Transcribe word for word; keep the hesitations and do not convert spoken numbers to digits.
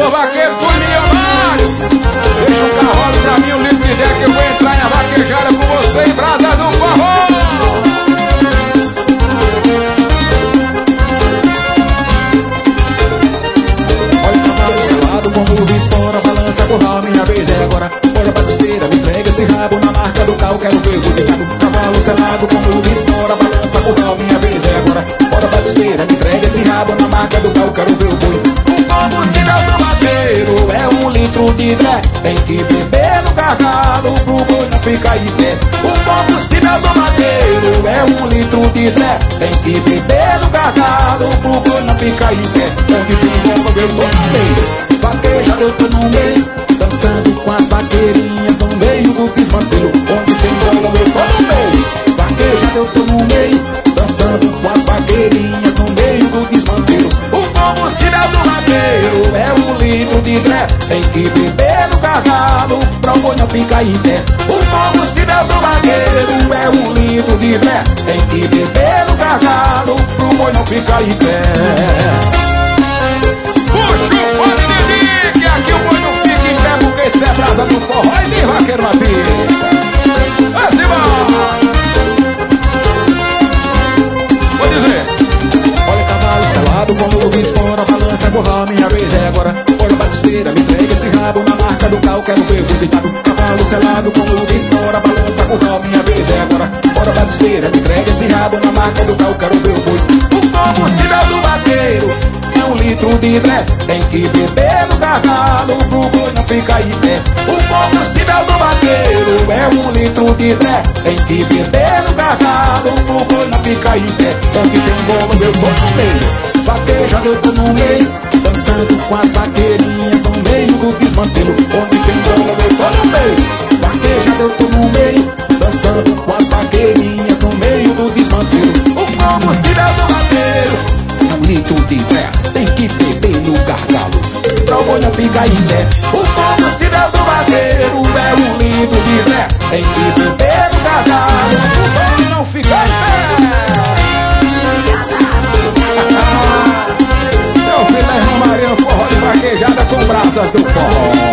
Alô, vaqueiro, tudo milionário. Deixa um cavalo pra mim, um litro de ideia que eu vou entrar na vaquejada com você em Brasa do Forró. Olha o cavalo selado, como o estoura, balança, curral, minha vez é agora. Olha a batisteira, me entrega esse rabo na marca do carro, quero ver o deitado. Cavalo selado, como o estoura, balança, curral, minha vez é agora. Olha a batisteira, me entrega esse rabo na marca do carro, quero ver o boi. O combustível do vaqueiro é um litro de dré, tem que beber no gargalo pro boi não ficar em pé. O combustível do vaqueiro é um litro de dré, tem que beber no gargalo pro boi não ficar em pé. Onde tem bomba eu tô no meio, vaquejado eu tô no meio, dançando com as vaqueirinhas no meio do desmantelo. Onde tem bomba eu tô no meio, vaquejado eu tô no meio, dançando com as vaqueirinhas no meio do desmantelo. O combustível do vaqueiro é um litro de dré, tem que beber no gargalo pra o boi não ficar em pé. O combustível do vaqueiro é um litro de dré, tem que beber no gargalo pro boi não ficar em pé. Puxa o fone de mim, que aqui o boi não fica em pé, porque isso é Brasa do Forró e de vaqueiro na pista. Assim vai. Vou dizer. Olha cavalo selado, como o espora, balança, curral, minha vez é agora. Olha a batisteira, me entrega esse rabo na marca do carro, quero ver o deitado. Cavalo selado, como o espora, balança, curral, minha vez é agora. Olha a batisteira, me entrega esse rabo na marca do carro, quero ver o boi. O combustível do vaqueiro é um litro de dré, tem que beber no gargalo pro boi não ficar em pé. O combustível do vaqueiro é um litro de dré, tem que beber no gargalo pro boi não ficar em pé. Onde tem bomba eu tô no meio, vaquejado eu tô no meio, dançando com as vaqueirinhas no meio do desmantelo. Onde tem bomba eu tô no meio, vaquejado eu tô no meio, dançando com as vaqueirinhas no meio do desmantelo. O combustível do vaqueiro é um litro de dré, tem que beber no gargalo pra o boi não ficar em pé. O combustível do vaqueiro é um litro de dré, tem que beber no gargalo pro boi não ficar em pé. Meu filho é Romarinho, forró de vaquejada com Brasas do Forró.